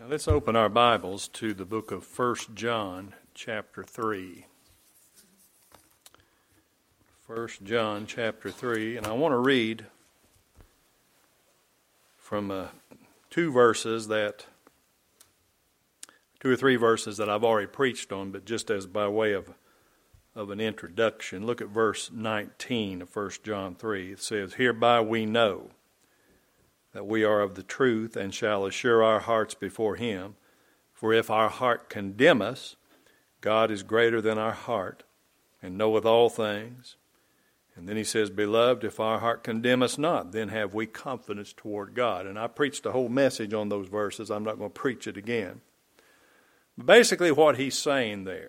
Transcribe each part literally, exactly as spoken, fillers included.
Now let's open our Bibles to the book of First John, chapter three. First John, chapter three, and I want to read from uh, two verses that, two or three verses that I've already preached on, but just as by way of, of an introduction. Look at verse nineteen of First John three. It says, "Hereby we know that we are of the truth, and shall assure our hearts before him. For if our heart condemn us, God is greater than our heart, and knoweth all things." And then he says, "Beloved, if our heart condemn us not, then have we confidence toward God." And I preached a whole message on those verses. I'm not going to preach it again. But basically what he's saying there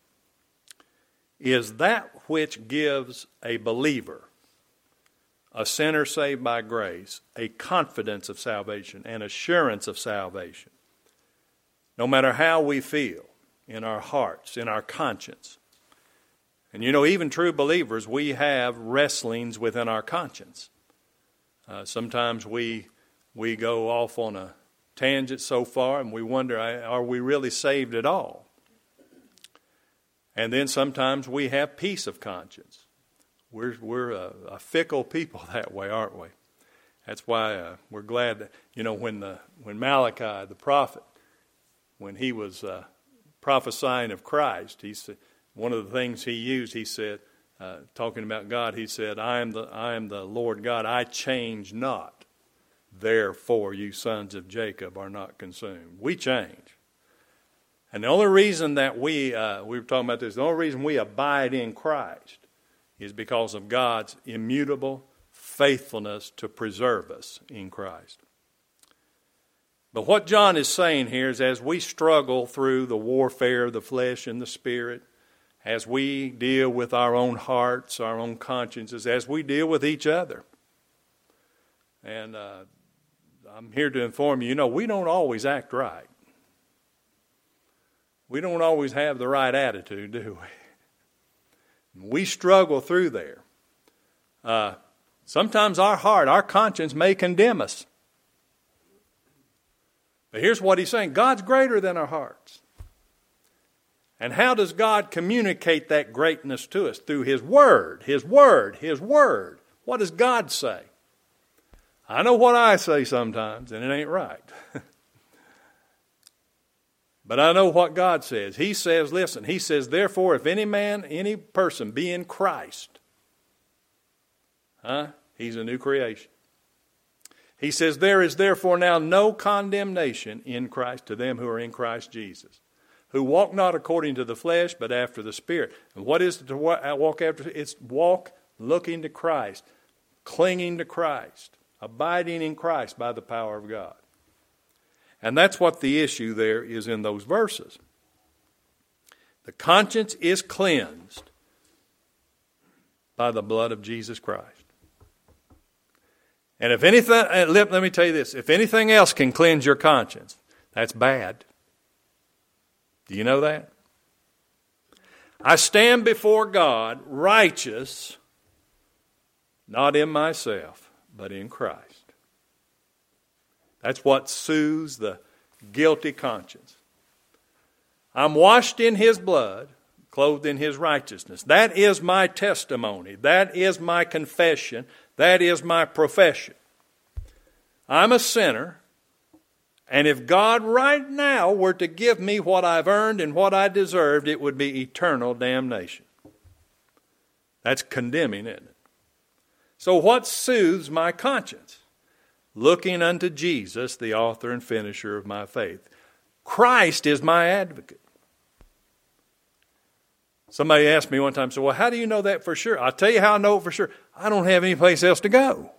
is that which gives a believer, a sinner saved by grace, a confidence of salvation, an assurance of salvation. No matter how we feel in our hearts, in our conscience. And you know, even true believers, we have wrestlings within our conscience. Uh, sometimes we we go off on a tangent so far and we wonder, are we really saved at all? And then sometimes we have peace of conscience. We're we're a, a fickle people that way, aren't we? That's why uh, we're glad that, you know, when the when Malachi, the prophet, when he was uh, prophesying of Christ, he said, one of the things he used, he said, uh, talking about God, he said, I am the I am the Lord God, I change not. Therefore, you sons of Jacob are not consumed. We change. And the only reason that we, uh, we were talking about this, the only reason we abide in Christ is because of God's immutable faithfulness to preserve us in Christ. But what John is saying here is as we struggle through the warfare of the flesh and the spirit, as we deal with our own hearts, our own consciences, as we deal with each other. And uh, I'm here to inform you, you know, we don't always act right. We don't always have the right attitude, do we? We struggle through there. Uh, sometimes our heart, our conscience may condemn us. But here's what he's saying. God's greater than our hearts. And how does God communicate that greatness to us? Through His Word, His Word, His Word. What does God say? I know what I say sometimes, and it ain't right. But I know what God says. He says, listen, He says, therefore, if any man, any person be in Christ, huh? He's a new creation. He says, there is therefore now no condemnation in Christ to them who are in Christ Jesus, who walk not according to the flesh, but after the Spirit. And what is it to walk after? It's walk looking to Christ, clinging to Christ, abiding in Christ by the power of God. And that's what the issue there is in those verses. The conscience is cleansed by the blood of Jesus Christ. And if anything, let, let me tell you this, if anything else can cleanse your conscience, that's bad. Do you know that? I stand before God righteous, not in myself, but in Christ. That's what soothes the guilty conscience. I'm washed in His blood, clothed in His righteousness. That is my testimony. That is my confession. That is my profession. I'm a sinner, and if God right now were to give me what I've earned and what I deserved, it would be eternal damnation. That's condemning, isn't it? So what soothes my conscience? Looking unto Jesus, the author and finisher of my faith. Christ is my advocate. Somebody asked me one time, so well, how do you know that for sure? I'll tell you how I know it for sure. I don't have any place else to go.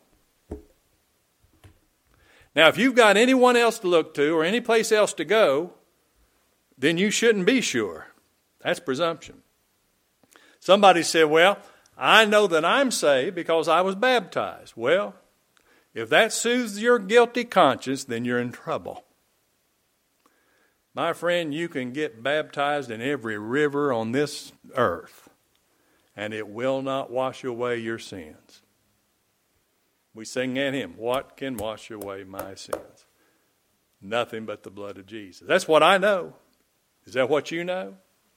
Now, if you've got anyone else to look to or any place else to go, then you shouldn't be sure. That's presumption. Somebody said, well, I know that I'm saved because I was baptized. Well, if that soothes your guilty conscience, then you're in trouble. My friend, you can get baptized in every river on this earth, and it will not wash away your sins. We sing that hymn, what can wash away my sins? Nothing but the blood of Jesus. That's what I know. Is that what you know?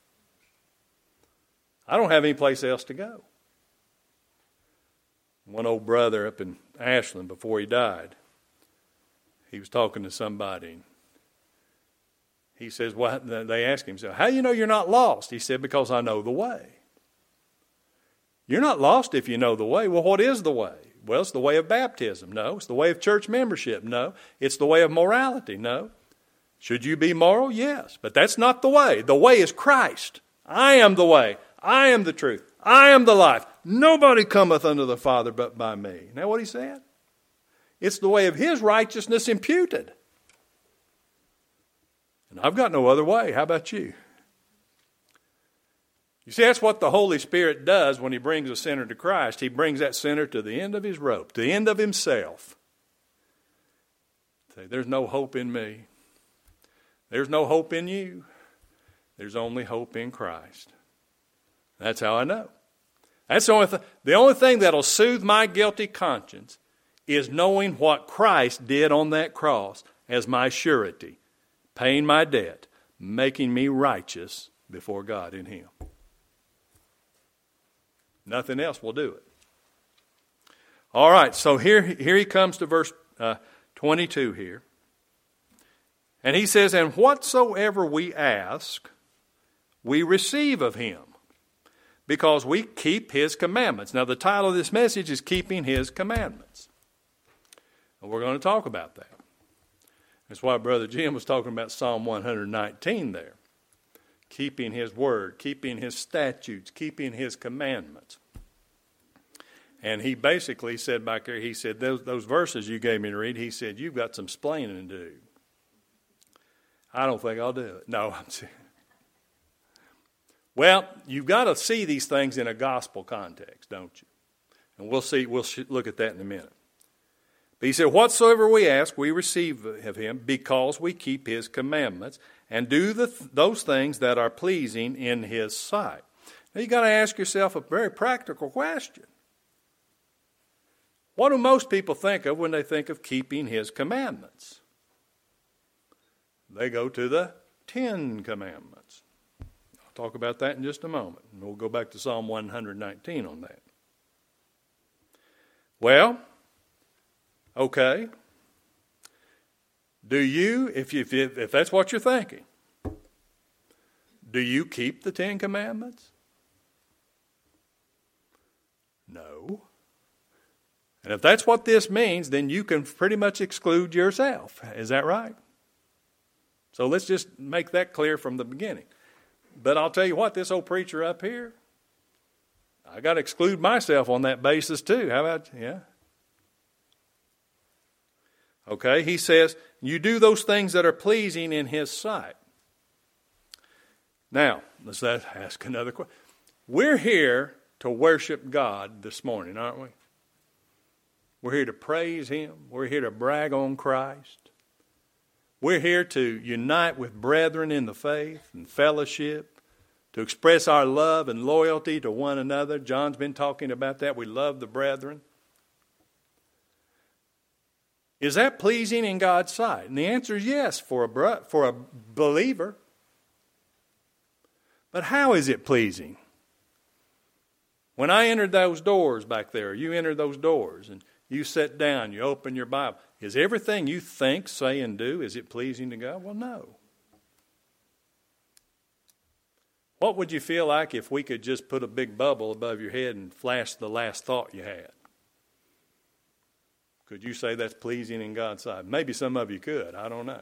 I don't have any place else to go. One old brother up in Ashland, before he died, he was talking to somebody. He says, well, they asked him, so how do you know you're not lost? He said, because I know the way. You're not lost if you know the way. Well, what is the way? Well, it's the way of baptism. No. It's the way of church membership. No. It's the way of morality. No. Should you be moral? Yes. But that's not the way. The way is Christ. I am the way. I am the truth. I am the life. Nobody cometh unto the Father but by me. Isn't that what he said? It's the way of his righteousness imputed. And I've got no other way. How about you? You see, that's what the Holy Spirit does when he brings a sinner to Christ. He brings that sinner to the end of his rope, to the end of himself. Say, there's no hope in me. There's no hope in you. There's only hope in Christ. That's how I know. That's the only th- the only thing that'll soothe my guilty conscience is knowing what Christ did on that cross as my surety, paying my debt, making me righteous before God in him. Nothing else will do it. All right, so here, here he comes to verse uh, twenty-two here. And he says, and whatsoever we ask, we receive of him, because we keep his commandments. Now, the title of this message is Keeping His Commandments. And we're going to talk about that. That's why Brother Jim was talking about Psalm one nineteen there. Keeping his word, keeping his statutes, keeping his commandments. And he basically said back there, he said, those, those verses you gave me to read, he said, you've got some splaining to do. I don't think I'll do it. No, I'm serious. Well, you've got to see these things in a gospel context, don't you? And we'll see, we'll look at that in a minute. But he said, whatsoever we ask, we receive of him, because we keep his commandments and do the, those things that are pleasing in his sight. Now, you've got to ask yourself a very practical question. What do most people think of when they think of keeping his commandments? They go to the Ten Commandments. I'll talk about that in just a moment. And we'll go back to Psalm one nineteen on that. Well, okay. Do you, if, you, if, you, if that's what you're thinking, do you keep the Ten Commandments? No. And if that's what this means, then you can pretty much exclude yourself. Is that right? So let's just make that clear from the beginning. But I'll tell you what, this old preacher up here, I got to exclude myself on that basis too. How about, yeah? Okay, he says, you do those things that are pleasing in his sight. Now, let's ask another question. We're here to worship God this morning, aren't we? We're here to praise him. We're here to brag on Christ. We're here to unite with brethren in the faith and fellowship, to express our love and loyalty to one another. John's been talking about that. We love the brethren. Is that pleasing in God's sight? And the answer is yes for a, bro- for a believer. But how is it pleasing? When I entered those doors back there, you entered those doors and you sit down, you open your Bible. Is everything you think, say, and do, is it pleasing to God? Well, no. What would you feel like if we could just put a big bubble above your head and flash the last thought you had? Could you say that's pleasing in God's sight? Maybe some of you could. I don't know.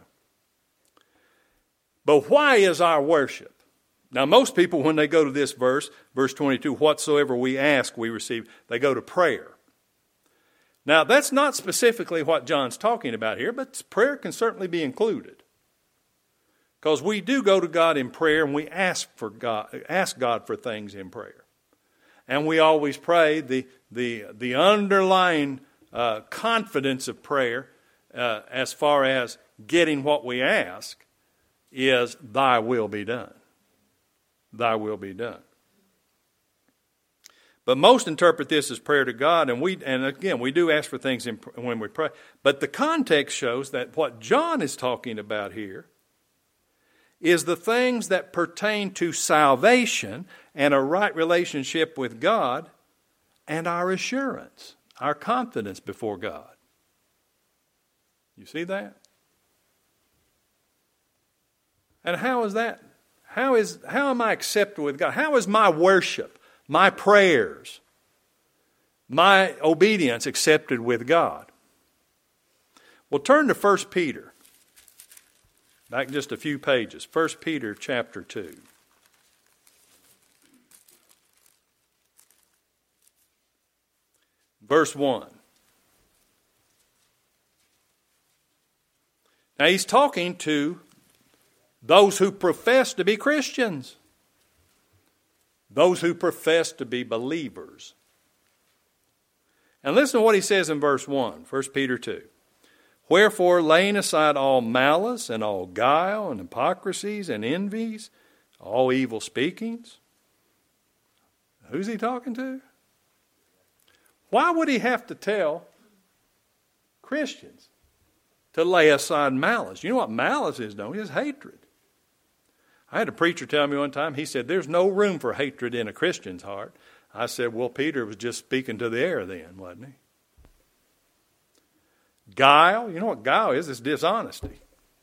But why is our worship? Now, most people, when they go to this verse, verse twenty-two, whatsoever we ask, we receive, they go to prayer. Now, that's not specifically what John's talking about here, but prayer can certainly be included. Because we do go to God in prayer and we ask for God, ask God for things in prayer. And we always pray the, the, the underlying uh, confidence of prayer uh, as far as getting what we ask is thy will be done. Thy will be done. But most interpret this as prayer to God, and we and again we do ask for things in, when we pray. But the context shows that what John is talking about here is the things that pertain to salvation and a right relationship with God and our assurance, our confidence before God. You see that? And how is that? How is how am I accepted with God? How is my worship, my prayers, my obedience accepted with God? Well, turn to First Peter. Back just a few pages. First Peter chapter two. Verse one. Now he's talking to those who profess to be Christians. Those who profess to be believers. And listen to what he says in verse one, First Peter two. Wherefore, laying aside all malice and all guile and hypocrisies and envies, all evil speakings. Who's he talking to? Why would he have to tell Christians to lay aside malice? You know what malice is, don't you? It's hatred. I had a preacher tell me one time, he said, there's no room for hatred in a Christian's heart. I said, well, Peter was just speaking to the air then, wasn't he? Guile, you know what guile is? It's dishonesty.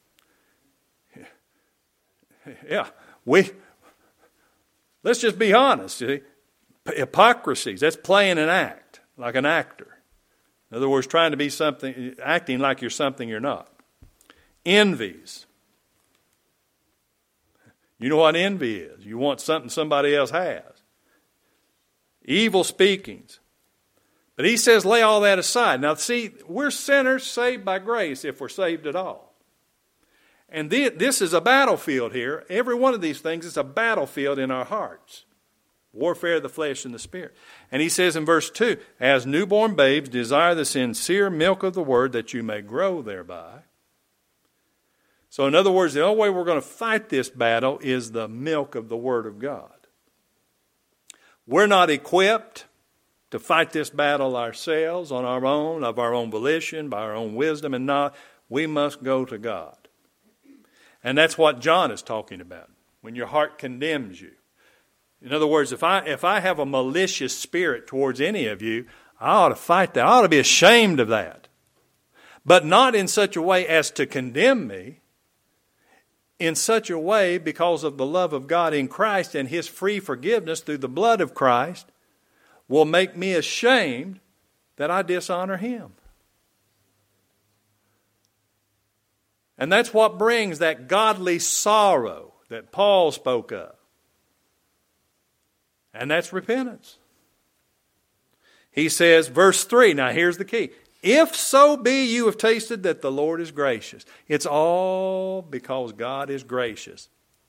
Yeah, we, let's just be honest. See? Hypocrisies, that's playing an act, like an actor. In other words, trying to be something, acting like you're something you're not. Envies. You know what envy is. You want something somebody else has. Evil speakings. But he says lay all that aside. Now see, we're sinners saved by grace if we're saved at all. And this is a battlefield here. Every one of these things is a battlefield in our hearts. Warfare of the flesh and the spirit. And he says in verse two, as newborn babes desire the sincere milk of the word that you may grow thereby. So in other words, the only way we're going to fight this battle is the milk of the Word of God. We're not equipped to fight this battle ourselves on our own, of our own volition, by our own wisdom and knowledge. We must go to God. And that's what John is talking about, when your heart condemns you. In other words, if I if I have a malicious spirit towards any of you, I ought to fight that. I ought to be ashamed of that. But not in such a way as to condemn me. In such a way, because of the love of God in Christ and His free forgiveness through the blood of Christ, will make me ashamed that I dishonor Him. And that's what brings that godly sorrow that Paul spoke of. And that's repentance. He says, verse three, now here's the key. If so be you have tasted that the Lord is gracious. It's all because God is gracious.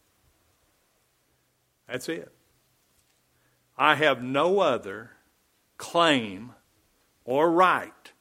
That's it. I have no other claim or right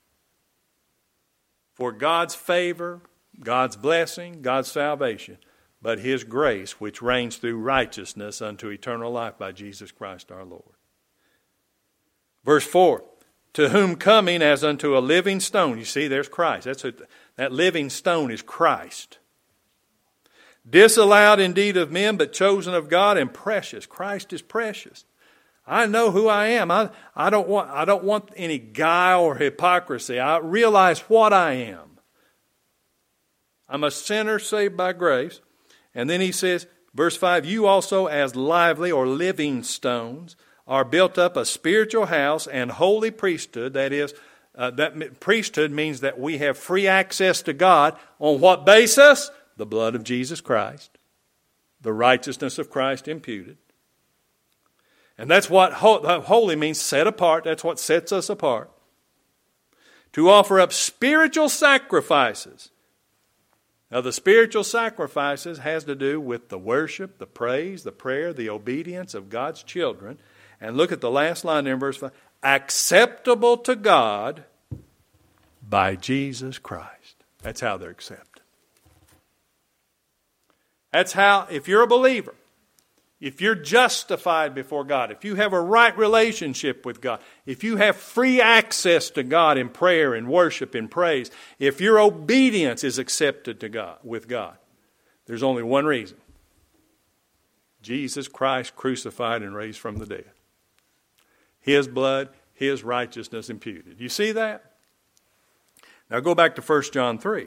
for God's favor, God's blessing, God's salvation, but His grace, which reigns through righteousness unto eternal life by Jesus Christ our Lord. Verse four. To whom coming as unto a living stone. You see, there's Christ. That's who, that living stone is Christ. Disallowed indeed of men, but chosen of God and precious. Christ is precious. I know who I am. I, I don't want, I don't want any guile or hypocrisy. I realize what I am. I'm a sinner saved by grace. And then he says, verse five, you also as lively or living stones are built up a spiritual house and holy priesthood. That is, uh, that priesthood means that we have free access to God. On what basis? The blood of Jesus Christ. The righteousness of Christ imputed. And that's what ho- holy means, set apart. That's what sets us apart. To offer up spiritual sacrifices. Now the spiritual sacrifices has to do with the worship, the praise, the prayer, the obedience of God's children. And look at the last line there in verse five. Acceptable to God by Jesus Christ. That's how they're accepted. That's how, if you're a believer, if you're justified before God, if you have a right relationship with God, if you have free access to God in prayer and worship and praise, if your obedience is accepted to God with God, there's only one reason. Jesus Christ crucified and raised from the dead. His blood, His righteousness imputed. You see that? Now go back to First John three.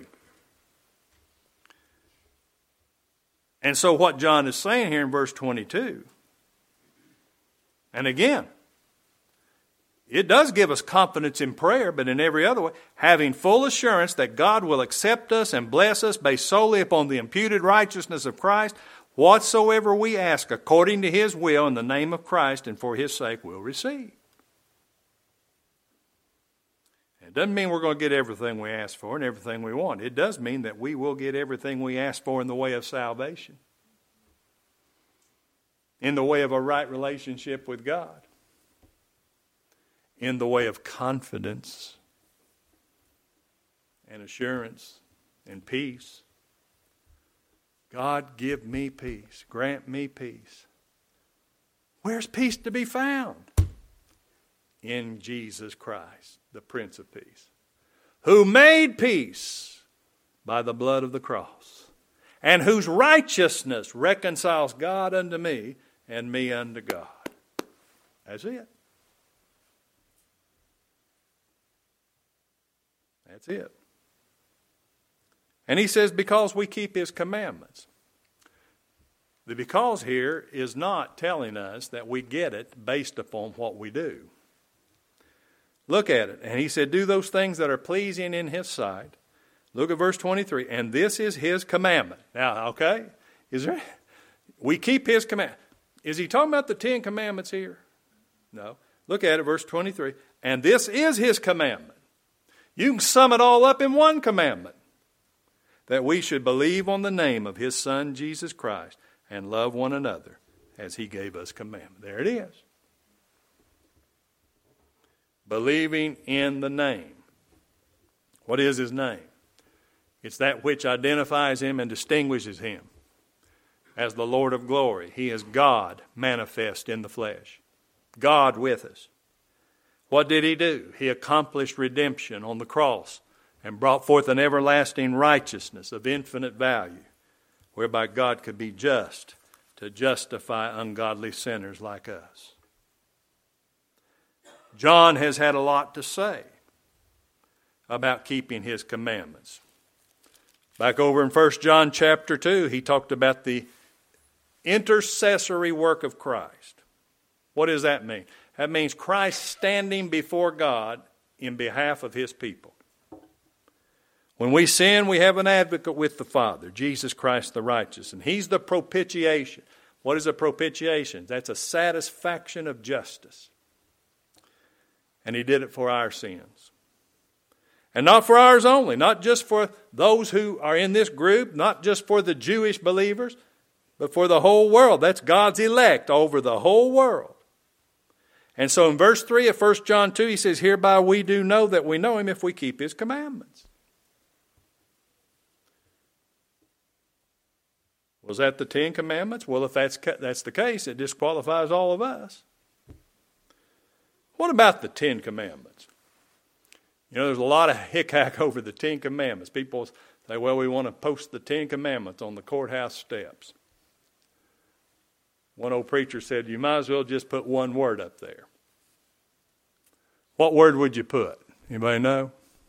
And so what John is saying here in verse twenty-two, and again, it does give us confidence in prayer, but in every other way, having full assurance that God will accept us and bless us based solely upon the imputed righteousness of Christ, whatsoever we ask according to His will in the name of Christ and for His sake we'll receive. It doesn't mean we're going to get everything we ask for and everything we want. It does mean that we will get everything we ask for in the way of salvation, in the way of a right relationship with God, in the way of confidence and assurance and peace. God, give me peace. Grant me peace. Where's peace to be found? In Jesus Christ, the Prince of Peace, who made peace by the blood of the cross, and whose righteousness reconciles God unto me and me unto God. That's it. That's it. And he says, because we keep His commandments. The because here is not telling us that we get it based upon what we do. Look at it. And he said, do those things that are pleasing in His sight. Look at verse twenty-three. And this is His commandment. Now, okay, is there? We keep His commandment. Is he talking about the Ten Commandments here? No. Look at it, verse twenty-three. And this is His commandment. You can sum it all up in one commandment. That we should believe on the name of His Son, Jesus Christ, and love one another as He gave us commandment. There it is. Believing in the name. What is His name? It's that which identifies Him and distinguishes Him as the Lord of glory. He is God manifest in the flesh. God with us. What did He do? He accomplished redemption on the cross and brought forth an everlasting righteousness of infinite value, whereby God could be just to justify ungodly sinners like us. John has had a lot to say about keeping His commandments. Back over in First John chapter two, he talked about the intercessory work of Christ. What does that mean? That means Christ standing before God in behalf of His people. When we sin, we have an advocate with the Father, Jesus Christ the righteous, and He's the propitiation. What is a propitiation? That's a satisfaction of justice. And He did it for our sins. And not for ours only, not just for those who are in this group, not just for the Jewish believers, but for the whole world. That's God's elect over the whole world. And so in verse three of First John two, he says, hereby we do know that we know Him if we keep His commandments. Was that the Ten Commandments? Well, if that's, that's the case, it disqualifies all of us. What about the Ten Commandments? You know, there's a lot of hick-hack over the Ten Commandments. People say, well, we want to post the Ten Commandments on the courthouse steps. One old preacher said, you might as well just put one word up there. What word would you put? Anybody know?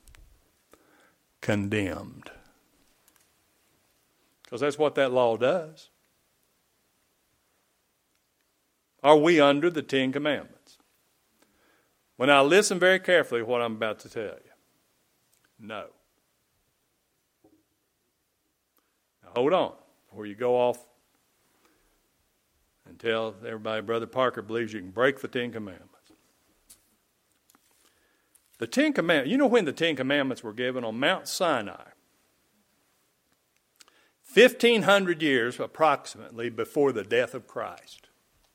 Condemned. Because that's what that law does. Are we under the Ten Commandments? Well, now listen very carefully to what I'm about to tell you. No. Now hold on before you go off and tell everybody Brother Parker believes you can break the Ten Commandments. The Ten Commandments, you know when the Ten Commandments were given? On Mount Sinai. fifteen hundred years approximately before the death of Christ.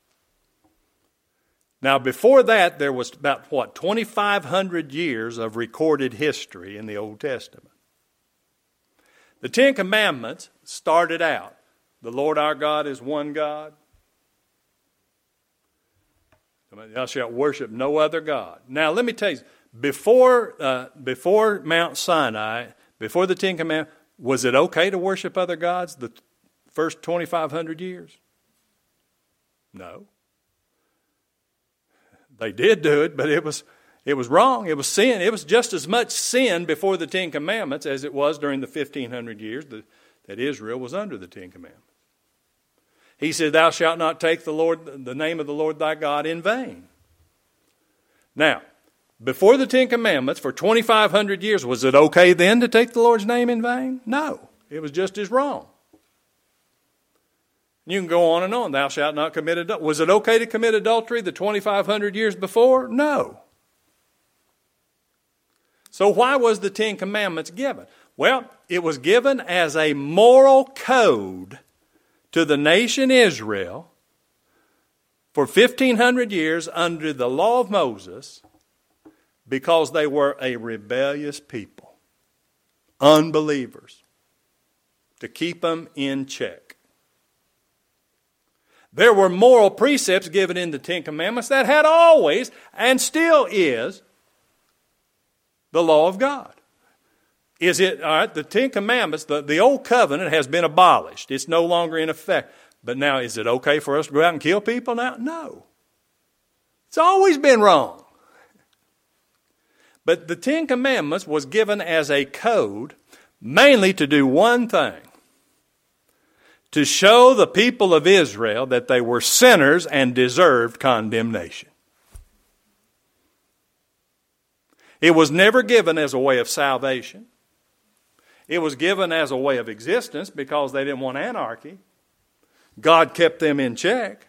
Now before that there was about what, twenty-five hundred years of recorded history in the Old Testament. The Ten Commandments started out, the Lord our God is one God. Thou shalt worship no other God. Now, let me tell you, before, uh, before Mount Sinai, before the Ten Commandments, was it okay to worship other gods the first twenty-five hundred years? No. They did do it, but it was it was wrong. It was sin. It was just as much sin before the Ten Commandments as it was during the fifteen hundred years that, that Israel was under the Ten Commandments. He said, thou shalt not take the Lord, the name of the Lord thy God in vain. Now, before the Ten Commandments, for twenty-five hundred years, was it okay then to take the Lord's name in vain? No. It was just as wrong. You can go on and on. Thou shalt not commit adultery. Was it okay to commit adultery the twenty-five hundred years before? No. So why was the Ten Commandments given? Well, it was given as a moral code to the nation Israel for fifteen hundred years under the law of Moses because they were a rebellious people, unbelievers, to keep them in check. There were moral precepts given in the Ten Commandments that had always and still is the law of God. Is it, all right, the Ten Commandments, the, the old covenant has been abolished. It's no longer in effect. But now, is it okay for us to go out and kill people now? No. It's always been wrong. But the Ten Commandments was given as a code mainly to do one thing. To show the people of Israel that they were sinners and deserved condemnation. It was never given as a way of salvation. It was given as a way of existence because they didn't want anarchy. God kept them in check.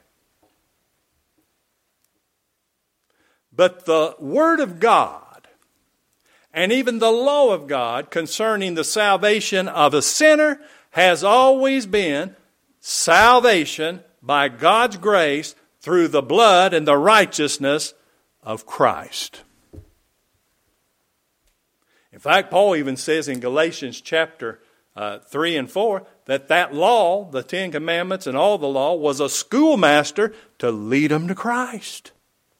But the Word of God and even the law of God concerning the salvation of a sinner has always been salvation by God's grace through the blood and the righteousness of Christ. In fact, Paul even says in Galatians chapter uh, three and four that that law, the Ten Commandments and all the law, was a schoolmaster to lead them to Christ.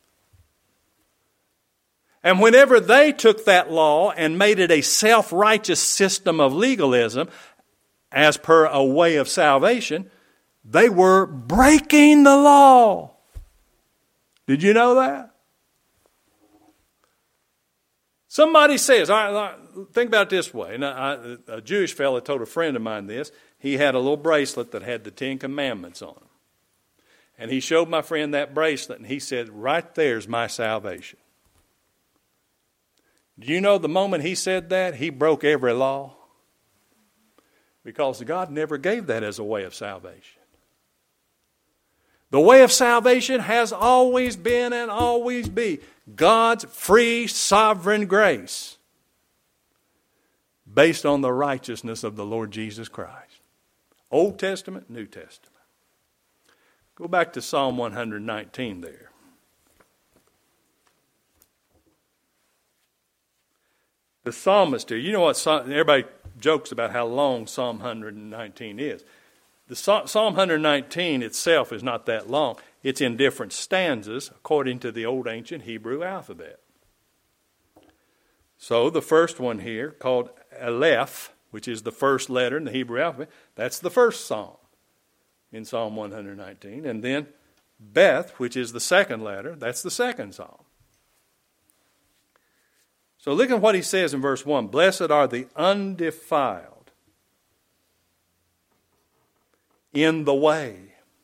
And whenever they took that law and made it a self-righteous system of legalism as per a way of salvation, they were breaking the law. Did you know that? Somebody says, all right, think about it this way. Now, I, a Jewish fellow told a friend of mine this. He had a little bracelet that had the Ten Commandments on it. And he showed my friend that bracelet, and he said, right there's my salvation. Do you know the moment he said that, he broke every law? Because God never gave that as a way of salvation. The way of salvation has always been and always be God's free sovereign grace based on the righteousness of the Lord Jesus Christ. Old Testament, New Testament. Go back to Psalm one nineteen there. The psalmist here, you know what, everybody jokes about how long Psalm one nineteen is. The Psalm one nineteen itself is not that long. It's in different stanzas according to the old ancient Hebrew alphabet. So the first one here, called Aleph, which is the first letter in the Hebrew alphabet, that's the first psalm in Psalm one nineteen. And then Beth, which is the second letter, that's the second psalm. So look at what he says in verse one. Blessed are the undefiled in the way.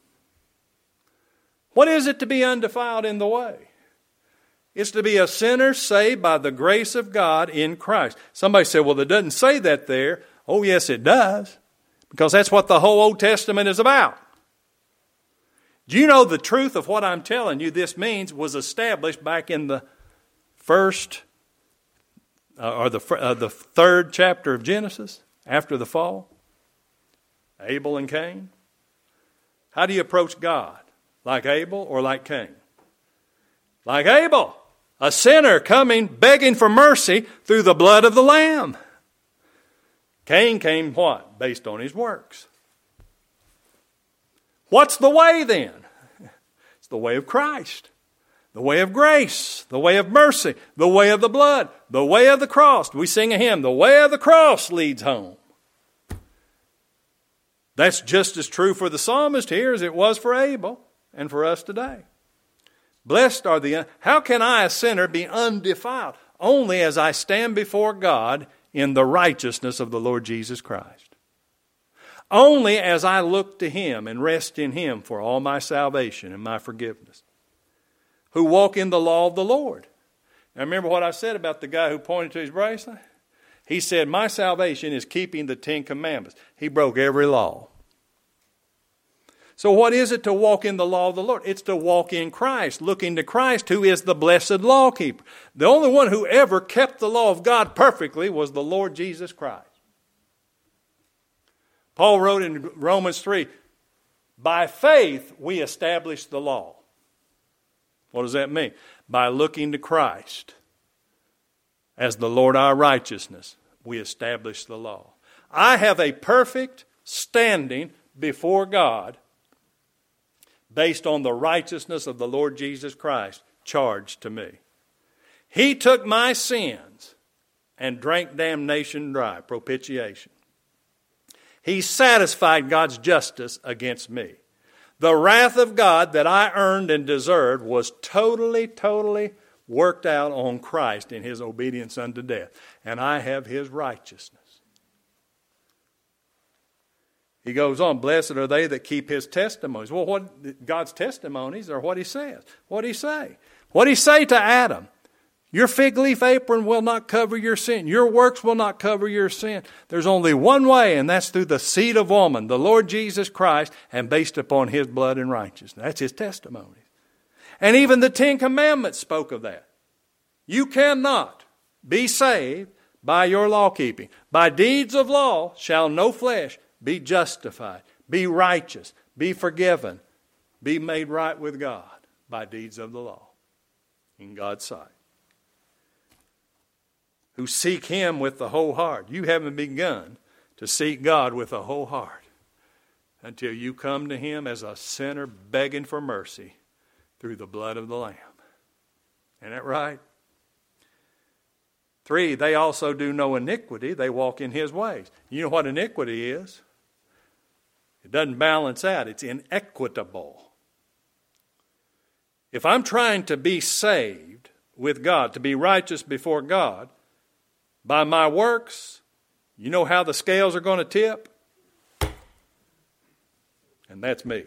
What is it to be undefiled in the way? It's to be a sinner saved by the grace of God in Christ. Somebody said, well, it doesn't say that there. Oh, yes, it does. Because that's what the whole Old Testament is about. Do you know the truth of what I'm telling you this means was established back in the first uh, or the, uh, the third chapter of Genesis after the fall? Abel and Cain. How do you approach God? Like Abel or like Cain? Like Abel, a sinner coming begging for mercy through the blood of the Lamb. Cain came what? Based on his works. What's the way then? It's the way of Christ. the way of grace, the way of mercy, the way of the blood, the way of the cross. We sing a hymn, the way of the cross leads home. That's just as true for the psalmist here as it was for Abel and for us today. Blessed are the, how can I, a sinner, be undefiled? Only as I stand before God in the righteousness of the Lord Jesus Christ. Only as I look to Him and rest in Him for all my salvation and my forgiveness. Who walk in the law of the Lord. Now remember what I said about the guy who pointed to his bracelet? He said, my salvation is keeping the Ten Commandments. He broke every law. So what is it to walk in the law of the Lord? It's to walk in Christ, looking to Christ, who is the blessed lawkeeper. The only one who ever kept the law of God perfectly was the Lord Jesus Christ. Paul wrote in Romans three, by faith we establish the law. What does that mean? By looking to Christ as the Lord our righteousness, we establish the law. I have a perfect standing before God based on the righteousness of the Lord Jesus Christ charged to me. He took my sins and drank damnation dry, propitiation. He satisfied God's justice against me. The wrath of God that I earned and deserved was totally, totally worked out on Christ in His obedience unto death. And I have His righteousness. He goes on, blessed are they that keep His testimonies. Well, what God's testimonies are what He says. What did He say? What did He say to Adam? Your fig leaf apron will not cover your sin. Your works will not cover your sin. There's only one way, and that's through the seed of woman, the Lord Jesus Christ, and based upon His blood and righteousness. That's His testimony. And even the Ten Commandments spoke of that. You cannot be saved by your law keeping. By deeds of law shall no flesh be justified, be righteous, be forgiven, be made right with God by deeds of the law in God's sight. Who seek Him with the whole heart. You haven't begun to seek God with a whole heart until you come to Him as a sinner begging for mercy through the blood of the Lamb. Isn't that right? Three, they also do no iniquity. They walk in His ways. You know what iniquity is? It doesn't balance out. It's inequitable. If I'm trying to be saved with God, to be righteous before God, by my works, you know how the scales are going to tip? And that's me.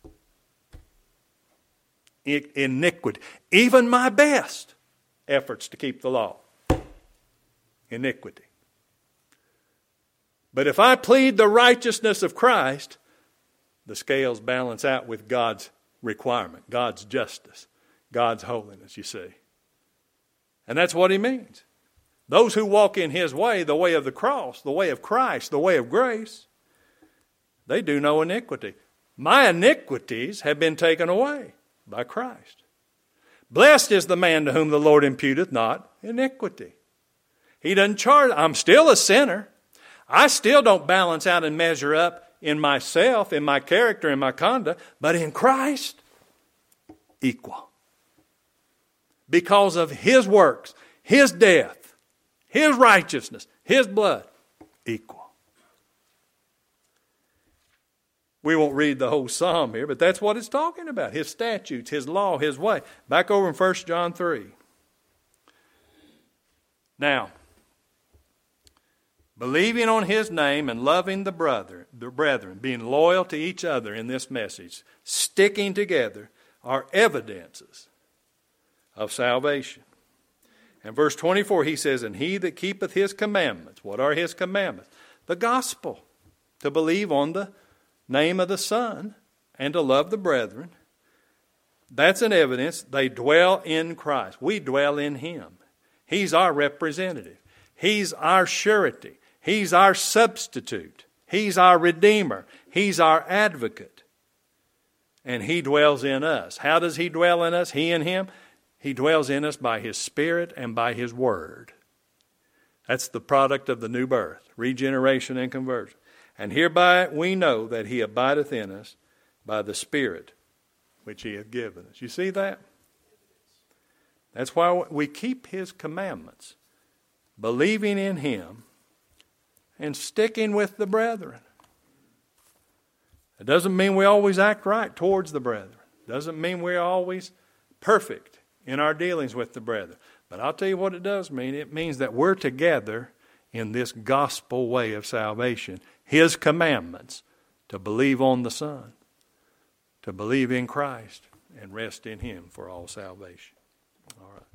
Iniquity. Even my best efforts to keep the law. Iniquity. But if I plead the righteousness of Christ, the scales balance out with God's requirement, God's justice, God's holiness, you see. And that's what He means. Those who walk in His way, the way of the cross, the way of Christ, the way of grace, they do no iniquity. My iniquities have been taken away by Christ. Blessed is the man to whom the Lord imputeth not iniquity. He doesn't charge. I'm still a sinner. I still don't balance out and measure up in myself, in my character, in my conduct, but in Christ, equal. Because of His works, His death, His righteousness, His blood, equal. We won't read the whole psalm here, but that's what it's talking about. His statutes, His law, His way. Back over in First John three. Now, believing on His name and loving the brother, the brethren, being loyal to each other in this message, sticking together, are evidences of salvation. In verse twenty-four, he says, and he that keepeth His commandments. What are His commandments? The gospel. To believe on the name of the Son and to love the brethren. That's an evidence they dwell in Christ. We dwell in Him. He's our representative. He's our surety. He's our substitute. He's our Redeemer. He's our advocate. And He dwells in us. How does He dwell in us? He and Him? He dwells in us by His Spirit and by His Word. That's the product of the new birth, regeneration and conversion. And hereby we know that He abideth in us by the Spirit which He hath given us. You see that? That's why we keep His commandments, believing in Him and sticking with the brethren. It doesn't mean we always act right towards the brethren. It doesn't mean we're always perfect in our dealings with the brethren. But I'll tell you what it does mean. It means that we're together in this gospel way of salvation. His commandments, to believe on the Son, to believe in Christ, and rest in Him for all salvation. All right.